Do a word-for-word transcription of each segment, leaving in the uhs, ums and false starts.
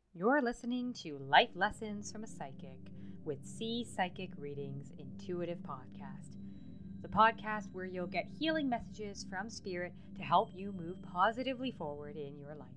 You're listening to Life Lessons from a Psychic with C Psychic Readings Intuitive Podcast, the podcast where you'll get healing messages from Spirit to help you move positively forward in your life.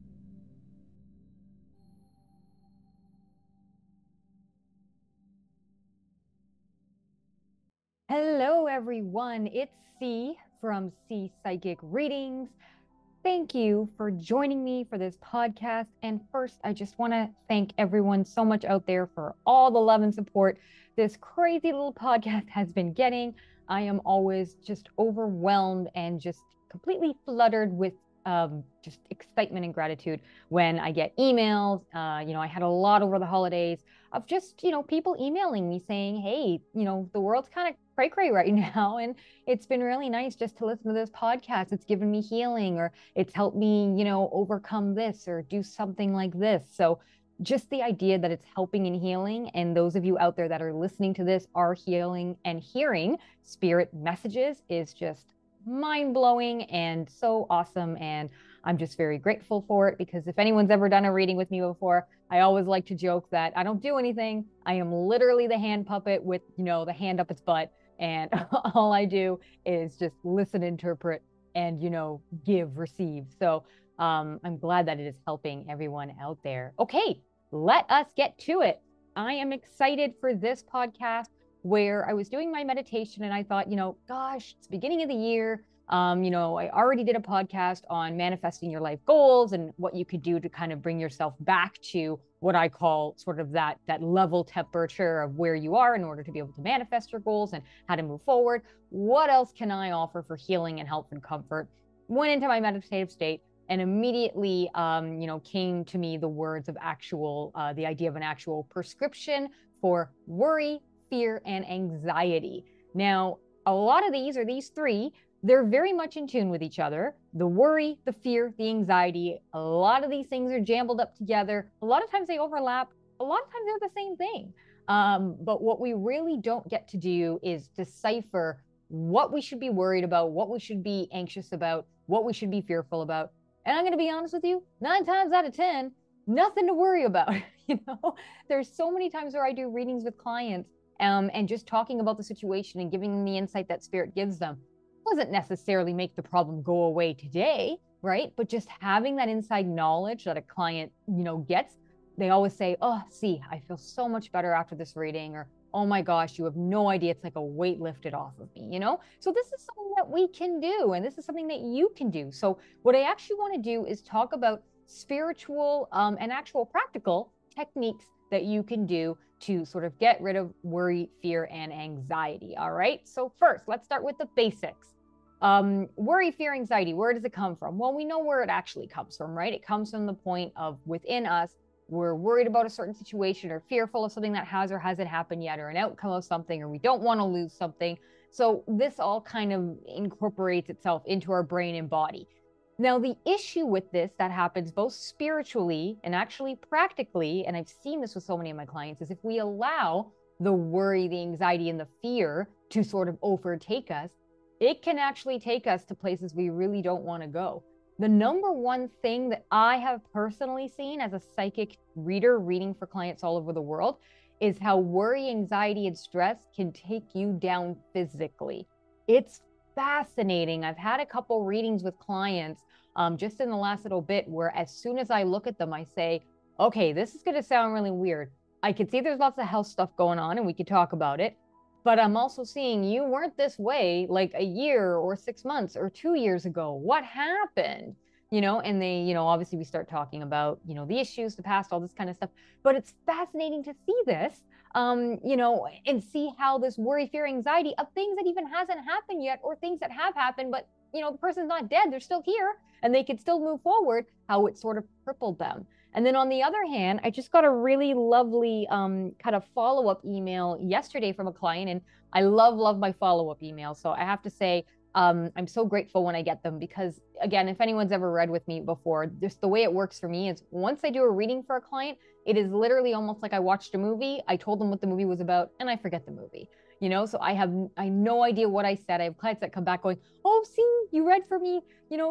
Hello, everyone. It's C from C Psychic Readings. Thank you for joining me for this podcast. And first, I just want to thank everyone so much out there for all the love and support this crazy little podcast has been getting. I am always just overwhelmed and just completely fluttered with um, just excitement and gratitude when I get emails. Uh, you know, I had a lot over the holidays of just, you know, people emailing me saying, hey, you know, the world's kind of cray cray right now. And it's been really nice just to listen to this podcast. It's given me healing, or it's helped me, you know, overcome this or do something like this. So just the idea that it's helping and healing, and those of you out there that are listening to this are healing and hearing spirit messages is just mind-blowing and so awesome. And I'm just very grateful for it, because if anyone's ever done a reading with me before, I always like to joke that I don't do anything. I am literally the hand puppet with, you know, the hand up its butt. And all I do is just listen, interpret, and, you know, give, receive. So um, I'm glad that it is helping everyone out there. Okay, let us get to it. I am excited for this podcast where I was doing my meditation and I thought, you know, gosh, it's the beginning of the year. Um, you know, I already did a podcast on manifesting your life goals and what you could do to kind of bring yourself back to what I call sort of that, that level temperature of where you are in order to be able to manifest your goals and how to move forward. What else can I offer for healing and health and comfort? Went into my meditative state and immediately, um, you know, came to me the words of actual, uh, the idea of an actual prescription for worry, fear, and anxiety. Now, a lot of these, or these three, they're very much in tune with each other. The worry, the fear, the anxiety, a lot of these things are jumbled up together. A lot of times they overlap. A lot of times they're the same thing. Um, but what we really don't get to do is decipher what we should be worried about, what we should be anxious about, what we should be fearful about. And I'm going to be honest with you, nine times out of ten, nothing to worry about. You know, there's so many times where I do readings with clients um, and just talking about the situation and giving them the insight that Spirit gives them doesn't necessarily make the problem go away today, right? But just having that inside knowledge that a client, you know, gets, they always say, oh, see, I feel so much better after this reading, or, oh my gosh, you have no idea. It's like a weight lifted off of me, you know? So this is something that we can do, and this is something that you can do. So what I actually want to do is talk about spiritual um, and actual practical techniques that you can do to sort of get rid of worry, fear, and anxiety. All right. So first, let's start with the basics. Um, worry, fear, anxiety, where does it come from? Well, we know where it actually comes from, right? It comes from the point of within us, we're worried about a certain situation or fearful of something that has or hasn't happened yet, or an outcome of something, or we don't want to lose something. So this all kind of incorporates itself into our brain and body. Now, the issue with this that happens both spiritually and actually practically, and I've seen this with so many of my clients, is if we allow the worry, the anxiety, and the fear to sort of overtake us, it can actually take us to places we really don't want to go. The number one thing that I have personally seen as a psychic reader reading for clients all over the world is how worry, anxiety, and stress can take you down physically. It's fascinating. I've had a couple readings with clients um, just in the last little bit where as soon as I look at them, I say, okay, this is going to sound really weird. I can see there's lots of health stuff going on and we could talk about it. But I'm also seeing you weren't this way like a year or six months or two years ago. What happened? You know, and they, you know, obviously we start talking about, you know, the issues, the past, all this kind of stuff. But it's fascinating to see this, um, you know, and see how this worry, fear, anxiety of things that even hasn't happened yet, or things that have happened, but, you know, the person's not dead. They're still here and they could still move forward, how it sort of crippled them. And then on the other hand, I just got a really lovely um, kind of follow-up email yesterday from a client, and I love, love my follow-up emails. So I have to say, um, I'm so grateful when I get them, because again, if anyone's ever read with me before, just the way it works for me is once I do a reading for a client, it is literally almost like I watched a movie. I told them what the movie was about and I forget the movie, you know? So I have I no idea what I said. I have clients that come back going, oh, see, you read for me, you know,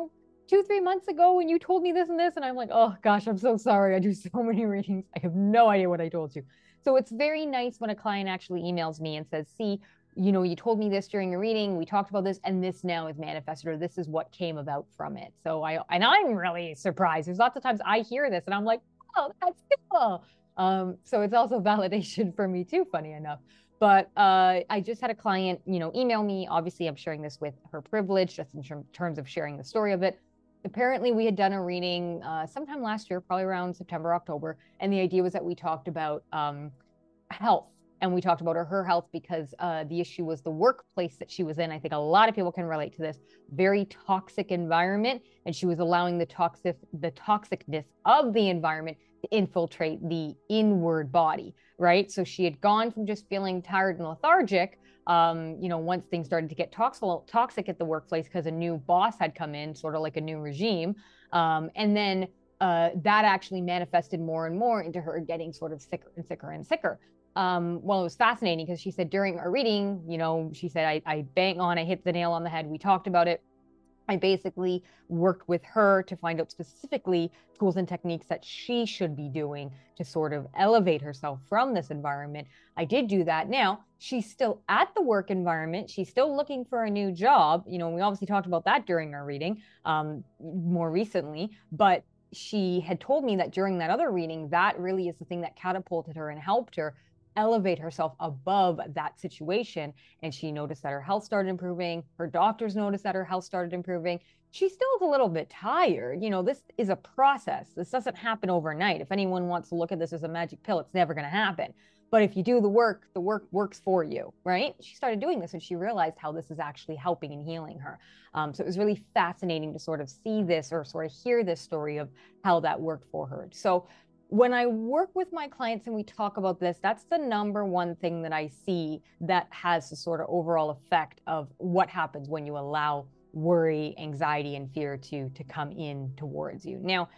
two, three months ago when you told me this and this. And I'm like, oh gosh, I'm so sorry. I do so many readings. I have no idea what I told you. So it's very nice when a client actually emails me and says, see, you know, you told me this during a reading, we talked about this, and this now is manifested, or this is what came about from it. So I, and I'm really surprised. There's lots of times I hear this and I'm like, oh, that's cool. Um, so it's also validation for me too, funny enough. But uh, I just had a client, you know, email me. Obviously, I'm sharing this with her privilege, just in term, terms of sharing the story of it. Apparently, we had done a reading uh, sometime last year, probably around September, October. And the idea was that we talked about um, health. And we talked about her, her health because uh, the issue was the workplace that she was in. I think a lot of people can relate to this. Very toxic environment. And she was allowing the toxic, the toxicness of the environment to infiltrate the inward body, right? So she had gone from just feeling tired and lethargic, um, you know, once things started to get toxic, toxic at the workplace because a new boss had come in, sort of like a new regime. Um, and then uh, that actually manifested more and more into her getting sort of sicker and sicker and sicker. Um, well, it was fascinating because she said during our reading, you know, she said, I, I bang on, I hit the nail on the head. We talked about it. I basically worked with her to find out specifically tools and techniques that she should be doing to sort of elevate herself from this environment. I did do that. Now, she's still at the work environment. She's still looking for a new job. You know, we obviously talked about that during our reading um, more recently, but she had told me that during that other reading, that really is the thing that catapulted her and helped her elevate herself above that situation. And she noticed that her health started improving. Her doctors noticed that her health started improving. She still is a little bit tired. You know, this is a process. This doesn't happen overnight. If anyone wants to look at this as a magic pill, it's never going to happen. But if you do the work, the work works for you, right? She started doing this and she realized how this is actually helping and healing her. Um, so it was really fascinating to sort of see this or sort of hear this story of how that worked for her. So when I work with my clients and we talk about this, that's the number one thing that I see that has the sort of overall effect of what happens when you allow worry, anxiety, and fear to, to come in towards you. Now,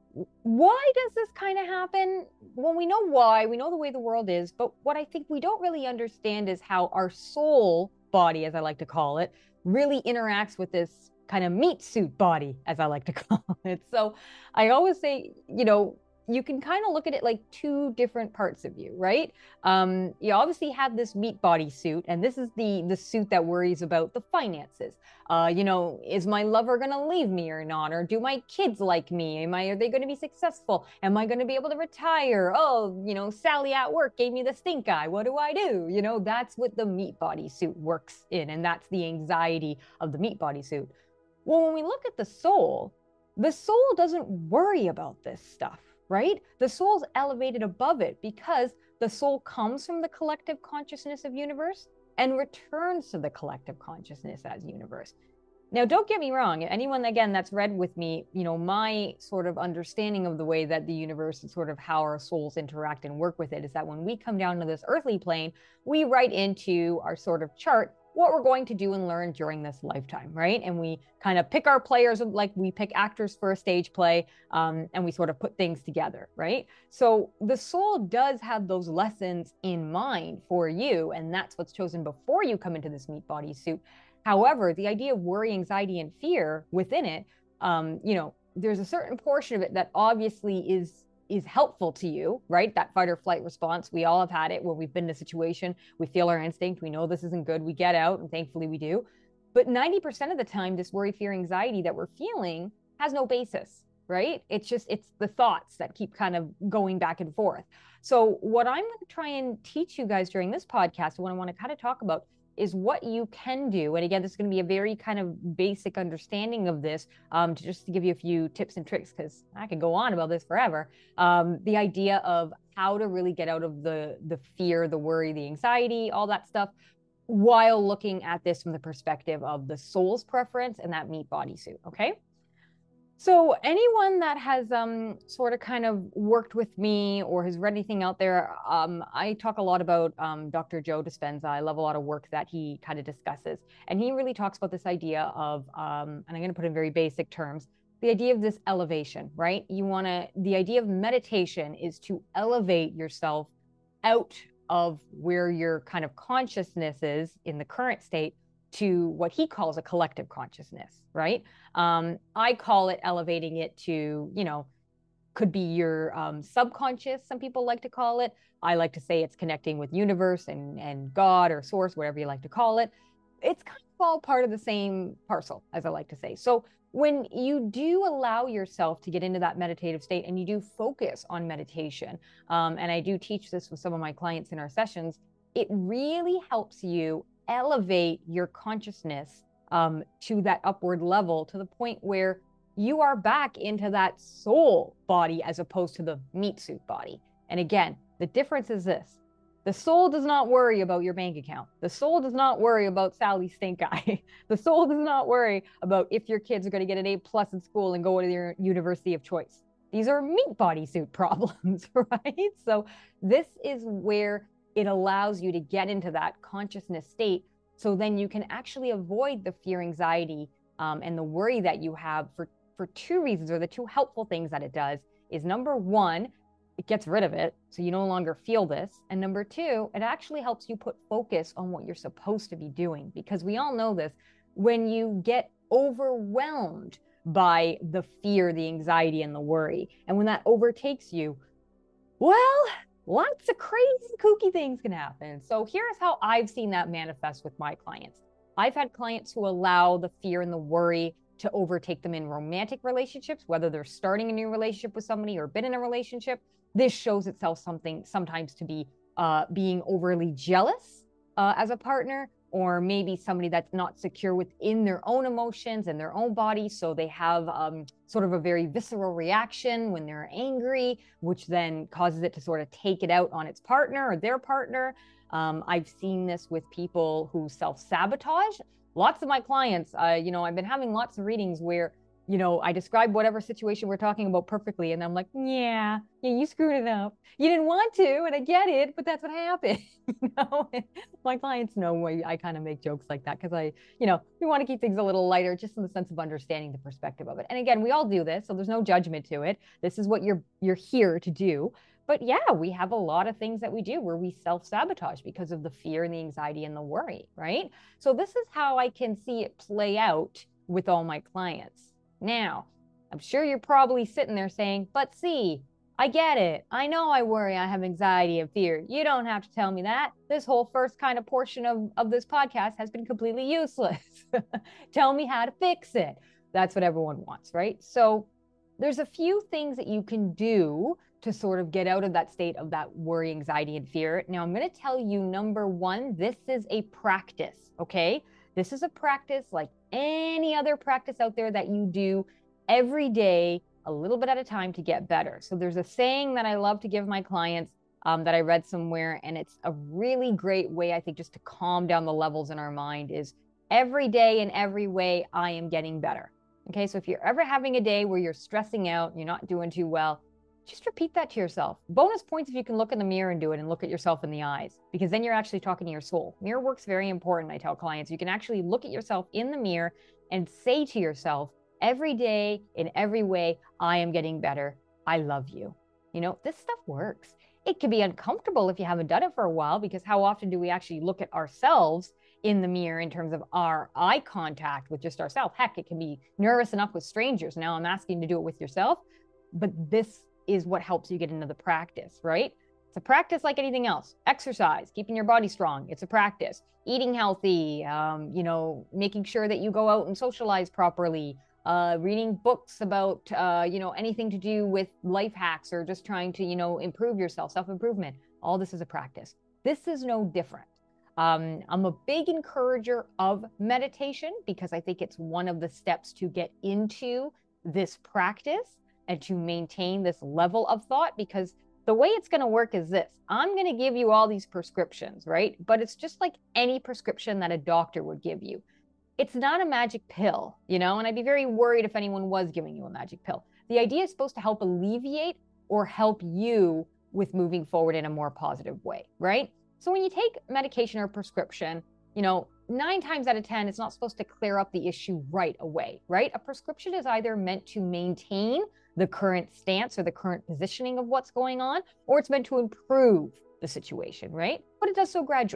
why does this kind of happen? Well, we know why, we know the way the world is, but what I think we don't really understand is how our soul body, as I like to call it, really interacts with this kind of meat suit body, as I like to call it. So I always say, you know, you can kind of look at it like two different parts of you, right? Um, you obviously have this meat body suit, and this is the the suit that worries about the finances. Uh, you know, is my lover going to leave me or not? Or do my kids like me? Am I, are they going to be successful? Am I going to be able to retire? Oh, you know, Sally at work gave me the stink eye. What do I do? You know, that's what the meat body suit works in, and that's the anxiety of the meat body suit. Well, when we look at the soul, the soul doesn't worry about this stuff. Right? The soul's elevated above it because the soul comes from the collective consciousness of universe and returns to the collective consciousness as universe. Now, don't get me wrong. Anyone, again, that's read with me, you know, my sort of understanding of the way that the universe and sort of how our souls interact and work with it is that when we come down to this earthly plane, we write into our sort of chart what we're going to do and learn during this lifetime, right? And we kind of pick our players, like we pick actors for a stage play, um, and we sort of put things together, right? So the soul does have those lessons in mind for you, and that's what's chosen before you come into this meat body suit. However, the idea of worry, anxiety, and fear within it, um, you know, there's a certain portion of it that obviously is is helpful to you, right? That fight or flight response. We all have had it where we've been in a situation, we feel our instinct, we know this isn't good, we get out, and thankfully we do. But ninety percent of the time, this worry, fear, anxiety that we're feeling has no basis, right? It's just, it's the thoughts that keep kind of going back and forth. So what I'm going to try and teach you guys during this podcast, what I want to kind of talk about is what you can do. And again, this is going to be a very kind of basic understanding of this, um, to just to give you a few tips and tricks, because I could go on about this forever. Um, the idea of how to really get out of the, the fear, the worry, the anxiety, all that stuff, while looking at this from the perspective of the soul's preference and that meat body suit, okay? So anyone that has um, sort of kind of worked with me or has read anything out there, um, I talk a lot about um, Doctor Joe Dispenza. I love a lot of work that he kind of discusses. And he really talks about this idea of, um, and I'm going to put in very basic terms, the idea of this elevation, right? You want to, the idea of meditation is to elevate yourself out of where your kind of consciousness is in the current state to what he calls a collective consciousness, right? Um, I call it elevating it to, you know, could be your um, subconscious, some people like to call it. I like to say it's connecting with universe and, and God or source, whatever you like to call it. It's kind of all part of the same parcel, as I like to say. So when you do allow yourself to get into that meditative state and you do focus on meditation, um, and I do teach this with some of my clients in our sessions, it really helps you elevate your consciousness um, to that upward level, to the point where you are back into that soul body as opposed to the meat suit body. And again, the difference is this: the soul does not worry about your bank account. The soul does not worry about Sally's stink eye. The soul does not worry about if your kids are going to get an A plus in school and go to their university of choice. These are meat body suit problems, right? So this is where it allows you to get into that consciousness state, so then you can actually avoid the fear, anxiety, um, and the worry that you have for, for two reasons, or the two helpful things that it does is, number one, it gets rid of it, so you no longer feel this. And number two, it actually helps you put focus on what you're supposed to be doing, because we all know this. When you get overwhelmed by the fear, the anxiety, and the worry, and when that overtakes you, well, lots of crazy, kooky things can happen. So here's how I've seen that manifest with my clients. I've had clients who allow the fear and the worry to overtake them in romantic relationships, whether they're starting a new relationship with somebody or been in a relationship. This shows itself something sometimes to be uh, being overly jealous uh, as a partner, or maybe somebody that's not secure within their own emotions and their own body. So they have um, sort of a very visceral reaction when they're angry, which then causes it to sort of take it out on its partner or their partner. Um, I've seen this with people who self-sabotage. Lots of my clients, uh, you know, I've been having lots of readings where, you know, I describe whatever situation we're talking about perfectly, and I'm like, yeah, yeah, you screwed it up. You didn't want to, and I get it, but that's what happened. You know, and my clients know I, I kind of make jokes like that because I, you know, we want to keep things a little lighter, just in the sense of understanding the perspective of it. And again, we all do this, so there's no judgment to it. This is what you're you're here to do. But yeah, we have a lot of things that we do where we self-sabotage because of the fear and the anxiety and the worry, right? So this is how I can see it play out with all my clients. Now, I'm sure you're probably sitting there saying, but see, I get it. I know I worry, I have anxiety and fear. You don't have to tell me that. This whole first kind of portion of, of this podcast has been completely useless. Tell me how to fix it. That's what everyone wants, right? So there's a few things that you can do to sort of get out of that state of that worry, anxiety, and fear. Now, I'm going to tell you, number one, this is a practice, okay? This is a practice like any other practice out there that you do every day, a little bit at a time, to get better. So there's a saying that I love to give my clients um, that I read somewhere, and it's a really great way, I think, just to calm down the levels in our mind, is every day in every way, I am getting better. Okay, so if you're ever having a day where you're stressing out, you're not doing too well, just repeat that to yourself. Bonus points if you can look in the mirror and do it and look at yourself in the eyes, because then you're actually talking to your soul. Mirror work's very important, I tell clients. You can actually look at yourself in the mirror and say to yourself, every day, in every way, I am getting better. I love you. You know, this stuff works. It can be uncomfortable if you haven't done it for a while, because how often do we actually look at ourselves in the mirror in terms of our eye contact with just ourselves? Heck, it can be nervous enough with strangers. Now I'm asking you to do it with yourself, but this is what helps you get into the practice, right? It's a practice like anything else. Exercise, keeping your body strong, it's a practice. Eating healthy, um, you know, making sure that you go out and socialize properly, uh, reading books about, uh, you know, anything to do with life hacks or just trying to, you know, improve yourself, self-improvement. All this is a practice. This is no different. Um, I'm a big encourager of meditation because I think it's one of the steps to get into this practice and to maintain this level of thought, because the way it's going to work is this. I'm going to give you all these prescriptions, right? But it's just like any prescription that a doctor would give you. It's not a magic pill, you know, and I'd be very worried if anyone was giving you a magic pill. The idea is supposed to help alleviate or help you with moving forward in a more positive way, right? So when you take medication or prescription, you know, nine times out of ten, it's not supposed to clear up the issue right away, right? A prescription is either meant to maintain the current stance or the current positioning of what's going on, or it's meant to improve the situation, right? But it does so gradually.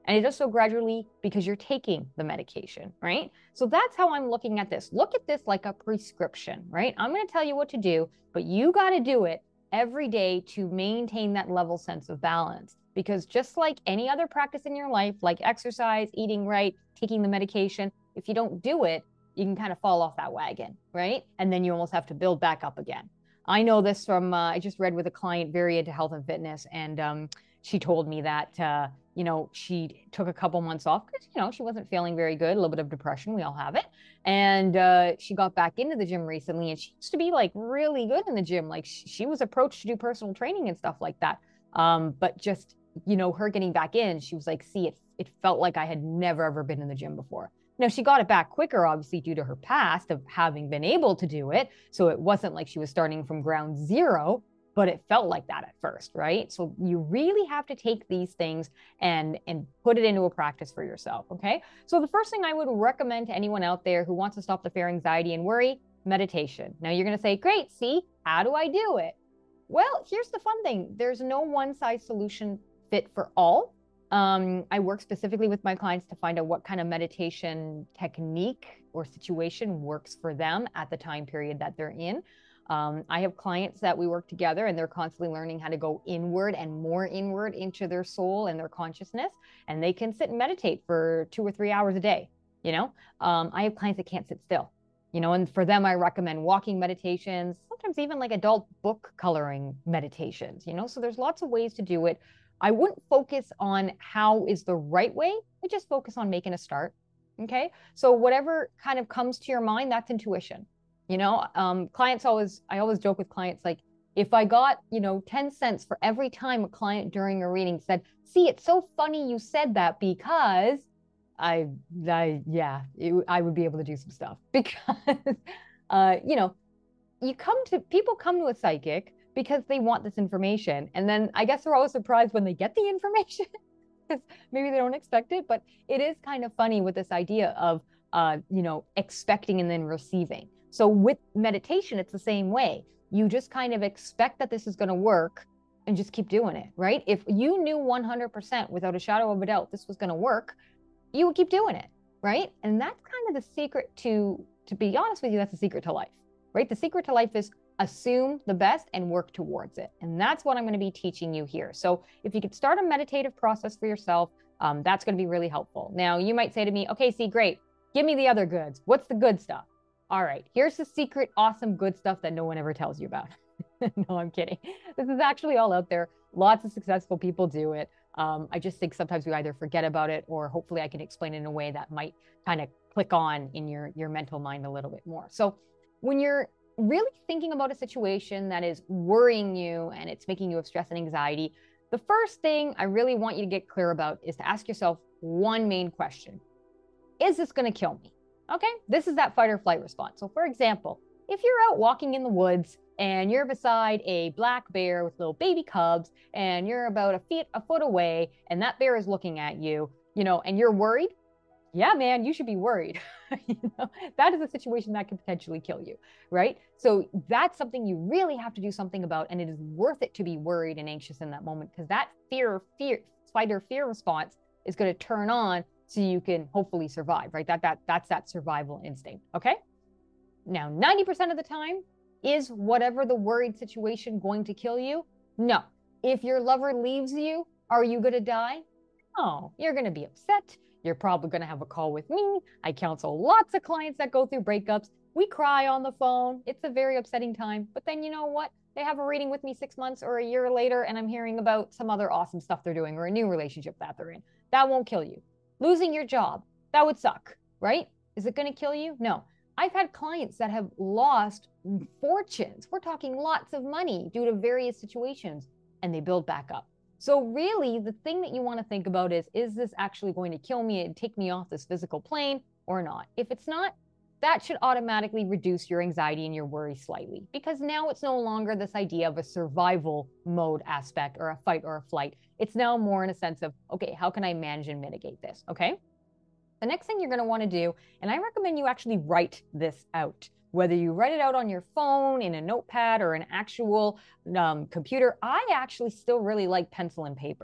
And it does so gradually because you're taking the medication, right? So that's how I'm looking at this. Look at this like a prescription, right? I'm going to tell you what to do, but you got to do it every day to maintain that level sense of balance. Because just like any other practice in your life, like exercise, eating right, taking the medication, if you don't do it, you can kind of fall off that wagon, right? And then you almost have to build back up again. I know this from, uh, I just read with a client very into health and fitness, and um, she told me that, uh, you know, she took a couple months off because, you know, she wasn't feeling very good, a little bit of depression, we all have it. And uh, she got back into the gym recently, and she used to be like really good in the gym. Like she, she was approached to do personal training and stuff like that. Um, but just, you know, her getting back in, she was like, see, it, it felt like I had never, ever been in the gym before. Now, she got it back quicker, obviously, due to her past of having been able to do it. So it wasn't like she was starting from ground zero, but it felt like that at first, right? So you really have to take these things and, and put it into a practice for yourself, okay? So the first thing I would recommend to anyone out there who wants to stop the fear, anxiety, and worry, meditation. Now you're gonna say, great, see, how do I do it? Well, here's the fun thing. There's no one size solution fit for all. Um, I work specifically with my clients to find out what kind of meditation technique or situation works for them at the time period that they're in. Um, I have clients that we work together and they're constantly learning how to go inward and more inward into their soul and their consciousness. And they can sit and meditate for two or three hours a day. You know, um, I have clients that can't sit still, you know, and for them, I recommend walking meditations, sometimes even like adult book coloring meditations, you know, so there's lots of ways to do it. I wouldn't focus on how is the right way. I just focus on making a start. Okay. So whatever kind of comes to your mind, that's intuition. You know, um, clients always, I always joke with clients, like if I got, you know, ten cents for every time a client during a reading said, see, it's so funny you said that because I, I, yeah, it, I would be able to do some stuff because, uh, you know, you come to, people come to a psychic because they want this information. And then I guess they're always surprised when they get the information because maybe they don't expect it, but it is kind of funny with this idea of, uh, you know, expecting and then receiving. So with meditation, it's the same way. You just kind of expect that this is going to work and just keep doing it, right? If you knew one hundred percent without a shadow of a doubt this was going to work, you would keep doing it, right? And that's kind of the secret to, to be honest with you, that's the secret to life, right? The secret to life is assume the best and work towards it. And that's what I'm going to be teaching you here. So if you could start a meditative process for yourself, um, that's going to be really helpful. Now, you might say to me, okay, see, great. Give me the other goods. What's the good stuff? All right, here's the secret, awesome, good stuff that no one ever tells you about. No, I'm kidding. This is actually all out there. Lots of successful people do it. Um, I just think sometimes we either forget about it or hopefully I can explain it in a way that might kind of click on in your, your mental mind a little bit more. So when you're really thinking about a situation that is worrying you and it's making you have stress and anxiety, the first thing I really want you to get clear about is to ask yourself one main question. Is this going to kill me? Okay, this is that fight or flight response. So for example, if you're out walking in the woods and you're beside a black bear with little baby cubs and you're about a feet, a foot away and that bear is looking at you, you know, and you're worried, yeah, man, you should be worried. You know, that is a situation that can potentially kill you, right? So that's something you really have to do something about, and it is worth it to be worried and anxious in that moment because that fear, fear, fight or fear response is going to turn on so you can hopefully survive, right? That that that's that survival instinct. Okay. Now, ninety percent of the time, is whatever the worried situation going to kill you? No. If your lover leaves you, are you going to die? No. You're going to be upset. You're probably going to have a call with me. I counsel lots of clients that go through breakups. We cry on the phone. It's a very upsetting time. But then you know what? They have a reading with me six months or a year later, and I'm hearing about some other awesome stuff they're doing or a new relationship that they're in. That won't kill you. Losing your job, that would suck, right? Is it going to kill you? No. I've had clients that have lost fortunes. We're talking lots of money due to various situations, and they build back up. So really, the thing that you want to think about is, is this actually going to kill me and take me off this physical plane or not? If it's not, that should automatically reduce your anxiety and your worry slightly, because now it's no longer this idea of a survival mode aspect or a fight or a flight. It's now more in a sense of, okay, how can I manage and mitigate this? Okay. The next thing you're going to want to do, and I recommend you actually write this out, whether you write it out on your phone, in a notepad, or an actual um, computer. I actually still really like pencil and paper.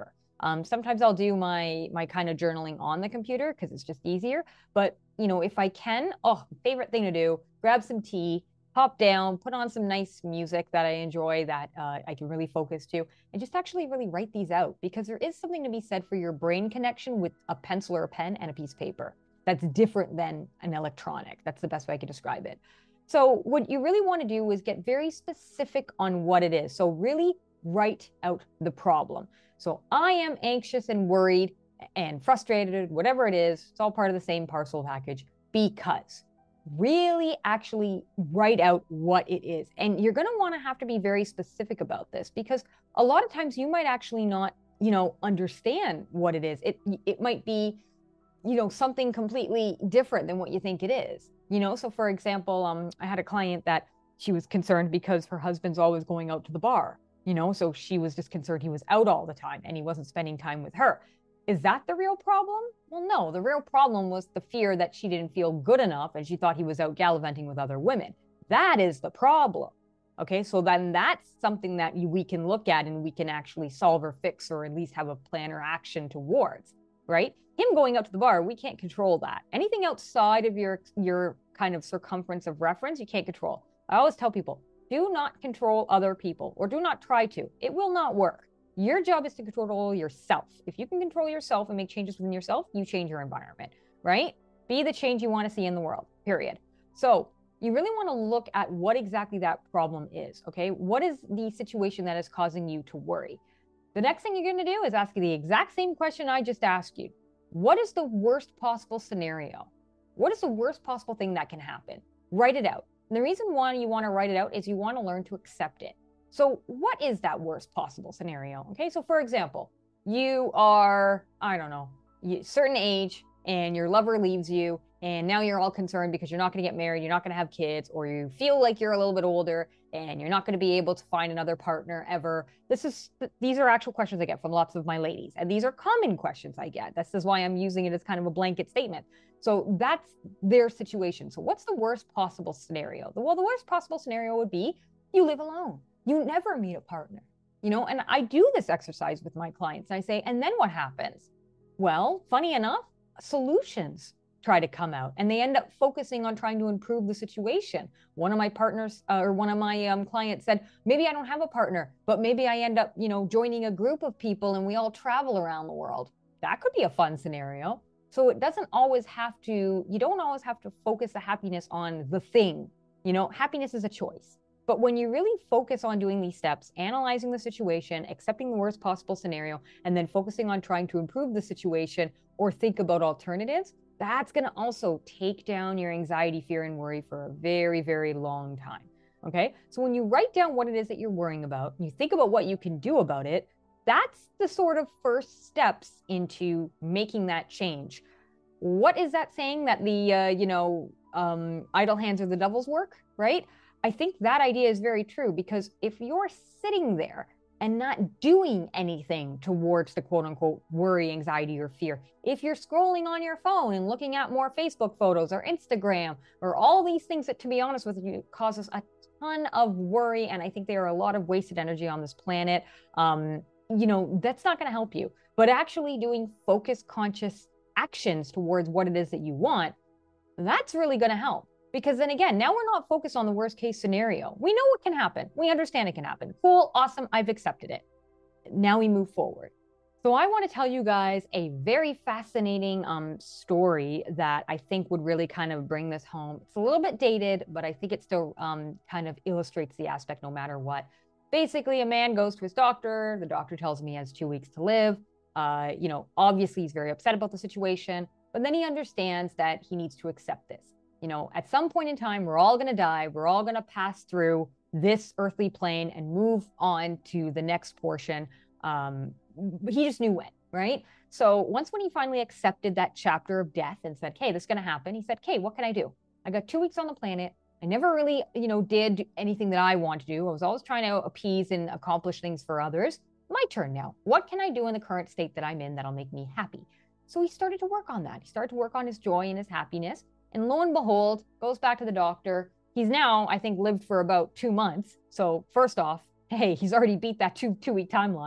Um, sometimes I'll do my my kind of journaling on the computer because it's just easier. But you know, if I can, oh, favorite thing to do, grab some tea, pop down, put on some nice music that I enjoy that uh, I can really focus to, and just actually really write these out, because there is something to be said for your brain connection with a pencil or a pen and a piece of paper. That's different than an electronic. That's the best way I could describe it. So what you really want to do is get very specific on what it is. So really write out the problem. So I am anxious and worried and frustrated, whatever it is, it's all part of the same parcel package, because really actually write out what it is. And you're going to want to have to be very specific about this, because a lot of times you might actually not, you know, understand what it is. It, it might be, you know, something completely different than what you think it is, you know? So for example, um, I had a client that she was concerned because her husband's always going out to the bar, you know? So she was just concerned he was out all the time and he wasn't spending time with her. Is that the real problem? Well, no, the real problem was the fear that she didn't feel good enough and she thought he was out gallivanting with other women. That is the problem. Okay, so then that's something that we can look at and we can actually solve or fix, or at least have a plan or action towards, right? Him going out to the bar, we can't control that. Anything outside of your, your kind of circumference of reference, you can't control. I always tell people, do not control other people, or do not try to. It will not work. Your job is to control yourself. If you can control yourself and make changes within yourself, you change your environment, right? Be the change you want to see in the world, period. So you really want to look at what exactly that problem is, okay? What is the situation that is causing you to worry? The next thing you're going to do is ask you the exact same question I just asked you. What is the worst possible scenario? What is the worst possible thing that can happen? Write it out. And the reason why you want to write it out is you want to learn to accept it. So what is that worst possible scenario? Okay, so for example, you are, I don't know, a certain age and your lover leaves you, and now you're all concerned because you're not going to get married, you're not going to have kids, or you feel like you're a little bit older and you're not going to be able to find another partner ever. This is, these are actual questions I get from lots of my ladies, and these are common questions I get. This is why I'm using it as kind of a blanket statement. So that's their situation. So what's the worst possible scenario? Well, the worst possible scenario would be you live alone. You never meet a partner, you know, and I do this exercise with my clients. I say, and then what happens? Well, funny enough, solutions try to come out, and they end up focusing on trying to improve the situation. One of my partners uh, or one of my um, clients said, maybe I don't have a partner, but maybe I end up, you know, joining a group of people and we all travel around the world. That could be a fun scenario. So it doesn't always have to, you don't always have to focus the happiness on the thing. You know, happiness is a choice. But when you really focus on doing these steps, analyzing the situation, accepting the worst possible scenario, and then focusing on trying to improve the situation or think about alternatives, that's going to also take down your anxiety, fear, and worry for a very, very long time. Okay? So when you write down what it is that you're worrying about, you think about what you can do about it, that's the sort of first steps into making that change. What is that saying that the, uh, you know, um, idle hands are the devil's work, right? I think that idea is very true, because if you're sitting there and not doing anything towards the quote unquote worry, anxiety, or fear, if you're scrolling on your phone and looking at more Facebook photos or Instagram or all these things that, to be honest with you, causes a ton of worry, and I think there are a lot of wasted energy on this planet, um, you know, that's not going to help you. But actually doing focused, conscious actions towards what it is that you want, that's really going to help. Because then again, now we're not focused on the worst case scenario. We know what can happen. We understand it can happen. Cool, awesome, I've accepted it. Now we move forward. So I want to tell you guys a very fascinating um, story that I think would really kind of bring this home. It's a little bit dated, but I think it still um, kind of illustrates the aspect no matter what. Basically, a man goes to his doctor. The doctor tells him he has two weeks to live. Uh, you know, obviously he's very upset about the situation, but then he understands that he needs to accept this. You know, at some point in time, we're all going to die. We're all going to pass through this earthly plane and move on to the next portion. Um, he just knew when, right? So once when he finally accepted that chapter of death and said, "Okay, this is going to happen," he said, "Okay, what can I do? I got two weeks on the planet. I never really, you know, did anything that I want to do. I was always trying to appease and accomplish things for others. My turn now. What can I do in the current state that I'm in that'll make me happy?" So he started to work on that. He started to work on his joy and his happiness. And lo and behold, goes back to the doctor. He's now, I think, lived for about two months. So first off, hey, he's already beat that two, two week timeline.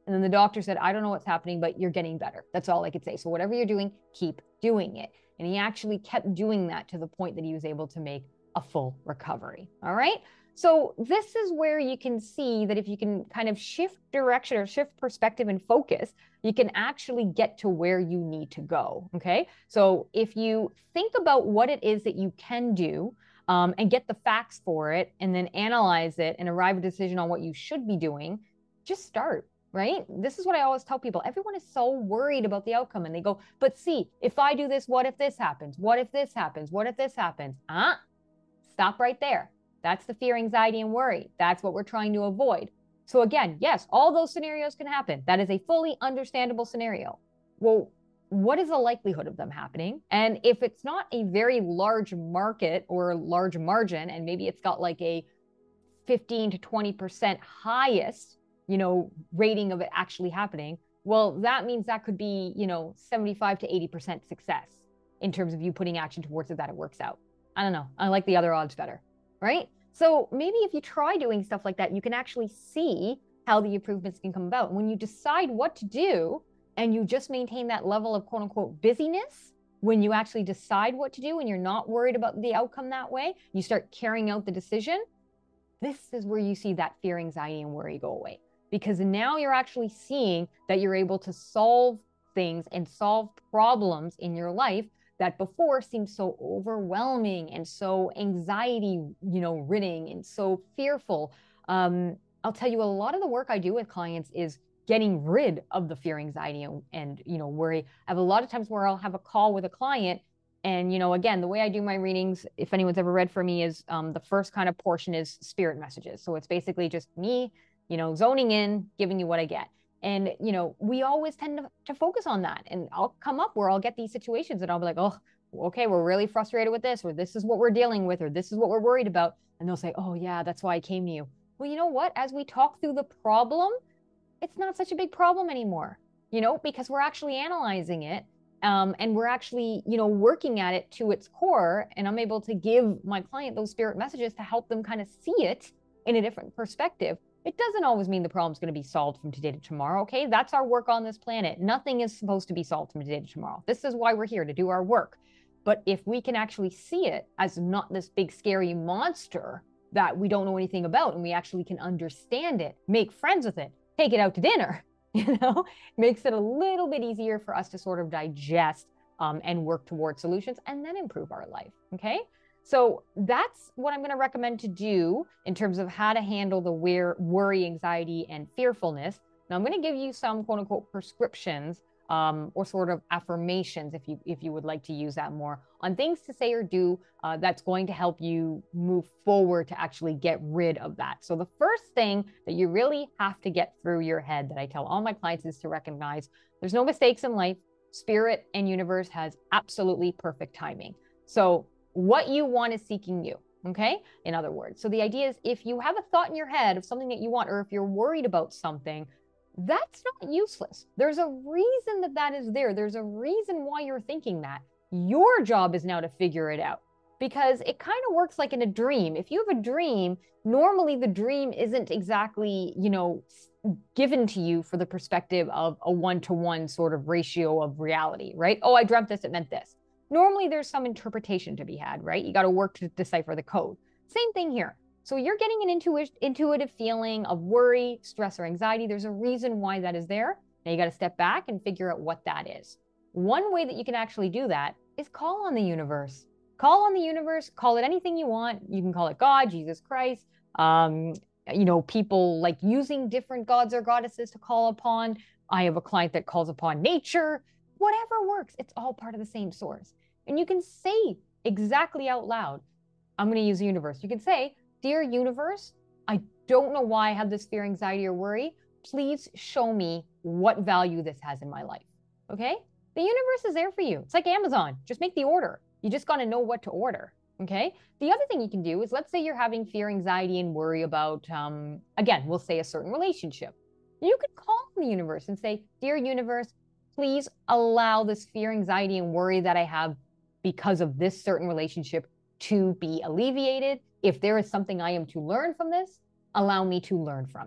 And then the doctor said, I don't know what's happening, but you're getting better. That's all I could say. So whatever you're doing, keep doing it. And he actually kept doing that to the point that he was able to make a full recovery. All right. So this is where you can see that if you can kind of shift direction or shift perspective and focus, you can actually get to where you need to go. Okay. So if you think about what it is that you can do, um, and get the facts for it, and then analyze it and arrive at a decision on what you should be doing, just start. Right? This is what I always tell people. Everyone is so worried about the outcome, and they go, but see, if I do this, what if this happens? What if this happens? What if this happens? Uh, stop right there. That's the fear, anxiety, and worry. That's what we're trying to avoid. So again, yes, all those scenarios can happen. That is a fully understandable scenario. Well, what is the likelihood of them happening? And if it's not a very large market or large margin, and maybe it's got like a fifteen to twenty percent highest, you know, rating of it actually happening, well, that means that could be, you know, seventy-five to eighty percent success in terms of you putting action towards it, that it works out. I don't know. I like the other odds better, right? So maybe if you try doing stuff like that, you can actually see how the improvements can come about. When you decide what to do and you just maintain that level of quote unquote busyness, when you actually decide what to do and you're not worried about the outcome that way, you start carrying out the decision. This is where you see that fear, anxiety, and worry go away. Because now you're actually seeing that you're able to solve things and solve problems in your life that before seemed so overwhelming and so anxiety, you know, ridding and so fearful. Um, I'll tell you, a lot of the work I do with clients is getting rid of the fear, anxiety, and, and, you know, worry. I have a lot of times where I'll have a call with a client, and, you know, again, the way I do my readings, if anyone's ever read for me, is um, the first kind of portion is spirit messages. So it's basically just me, you know, zoning in, giving you what I get. And, you know, we always tend to, to focus on that. And I'll come up where I'll get these situations and I'll be like, oh, okay, we're really frustrated with this, or this is what we're dealing with, or this is what we're worried about. And they'll say, oh yeah, that's why I came to you. Well, you know what? As we talk through the problem, it's not such a big problem anymore, you know, because we're actually analyzing it. Um, and we're actually, you know, working at it to its core. And I'm able to give my client those spirit messages to help them kind of see it in a different perspective. It doesn't always mean the problem's going to be solved from today to tomorrow, okay? That's our work on this planet. Nothing is supposed to be solved from today to tomorrow. This is why we're here, to do our work. But if we can actually see it as not this big scary monster that we don't know anything about, and we actually can understand it, make friends with it, take it out to dinner, you know, makes it a little bit easier for us to sort of digest um, and work towards solutions and then improve our life, okay? So that's what I'm going to recommend to do in terms of how to handle the worry, anxiety, and fearfulness. Now, I'm going to give you some quote unquote prescriptions um, or sort of affirmations, if you if you would like to use that more, on things to say or do uh, that's going to help you move forward to actually get rid of that. So the first thing that you really have to get through your head that I tell all my clients is to recognize there's no mistakes in life. Spirit and universe has absolutely perfect timing. So what you want is seeking you, okay? In other words, so the idea is if you have a thought in your head of something that you want, or if you're worried about something, that's not useless. There's a reason that that is there. There's a reason why you're thinking that. Your job is now to figure it out, because it kind of works like in a dream. If you have a dream, normally the dream isn't exactly, you know, given to you for the perspective of a one-to-one sort of ratio of reality, right? Oh, I dreamt this, it meant this. Normally there's some interpretation to be had, right? You got to work to decipher the code. Same thing here. So you're getting an intuitive, intuitive feeling of worry, stress, or anxiety. There's a reason why that is there. Now you got to step back and figure out what that is. One way that you can actually do that is call on the universe. Call on the universe, call it anything you want. You can call it God, Jesus Christ. Um, you know, people like using different gods or goddesses to call upon. I have a client that calls upon nature. Whatever works, it's all part of the same source. And you can say exactly out loud, I'm going to use the universe. You can say, dear universe, I don't know why I have this fear, anxiety, or worry. Please show me what value this has in my life. Okay? The universe is there for you. It's like Amazon. Just make the order. You just got to know what to order. Okay? The other thing you can do is, let's say you're having fear, anxiety, and worry about, um, again, we'll say a certain relationship. You could call the universe and say, dear universe, please allow this fear, anxiety, and worry that I have because of this certain relationship to be alleviated. If there is something I am to learn from this, allow me to learn from it.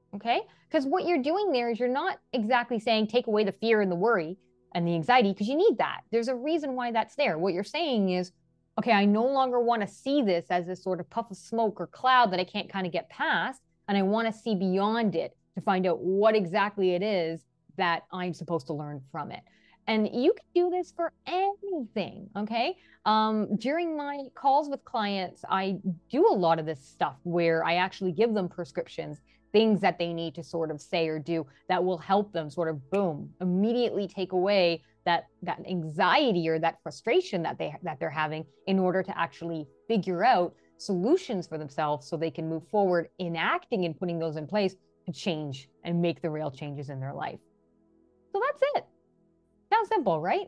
Okay. Because what you're doing there is you're not exactly saying take away the fear and the worry and the anxiety, because you need that. There's a reason why that's there. What you're saying is, okay, I no longer want to see this as this sort of puff of smoke or cloud that I can't kind of get past. And I want to see beyond it to find out what exactly it is that I'm supposed to learn from it. And you can do this for anything. Okay. Um, during my calls with clients, I do a lot of this stuff where I actually give them prescriptions, things that they need to sort of say or do that will help them sort of boom, immediately take away that that anxiety or that frustration that they that they're having, in order to actually figure out solutions for themselves so they can move forward enacting and putting those in place to change and make the real changes in their life. So that's it. Sounds simple, right?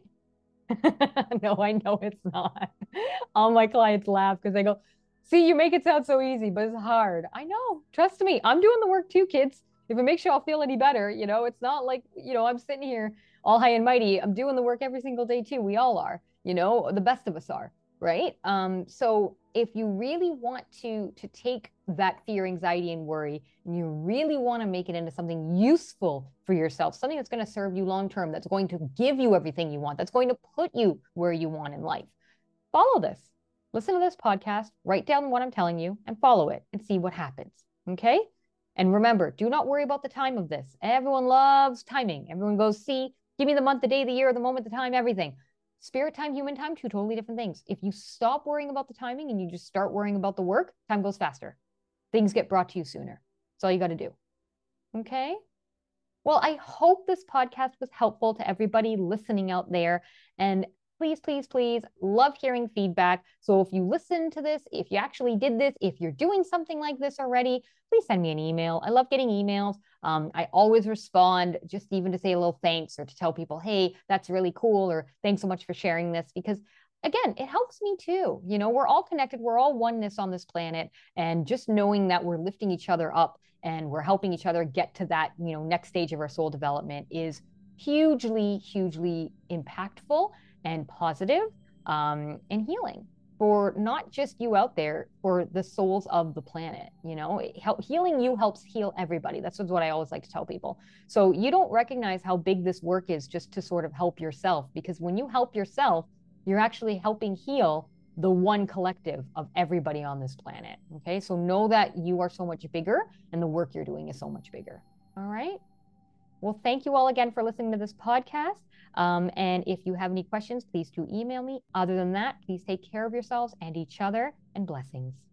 No, I know it's not. All my clients laugh because they go, see, you make it sound so easy, but it's hard. I know. Trust me. I'm doing the work too, kids. If it makes you all feel any better, you know, it's not like, you know, I'm sitting here all high and mighty. I'm doing the work every single day too. We all are, you know, the best of us are, right? Um, so if you really want to to take that fear, anxiety, and worry, and you really want to make it into something useful for yourself, something that's going to serve you long term, that's going to give you everything you want, that's going to put you where you want in life, follow this. Listen to this podcast, write down what I'm telling you, and follow it and see what happens. Okay? And remember, do not worry about the time of this. Everyone loves timing. Everyone goes, see, give me the month, the day, the year, the moment, the time, everything. Spirit time, human time, two totally different things. If you stop worrying about the timing and you just start worrying about the work, time goes faster. Things get brought to you sooner. That's all you got to do. Okay? Well, I hope this podcast was helpful to everybody listening out there. And please, please, please, love hearing feedback. So if you listen to this, if you actually did this, if you're doing something like this already, please send me an email. I love getting emails. Um, I always respond, just even to say a little thanks or to tell people, hey, that's really cool, or thanks so much for sharing this, because again, it helps me too. You know, we're all connected. We're all oneness on this planet. And just knowing that we're lifting each other up and we're helping each other get to that, you know, next stage of our soul development is hugely, hugely impactful and positive, um, and healing for not just you out there, for the souls of the planet. You know, it help, healing you helps heal everybody. That's what I always like to tell people. So you don't recognize how big this work is just to sort of help yourself, because when you help yourself, you're actually helping heal the one collective of everybody on this planet. Okay, so know that you are so much bigger and the work you're doing is so much bigger. All right. Well, thank you all again for listening to this podcast. Um, and if you have any questions, please do email me. Other than that, please take care of yourselves and each other, and blessings.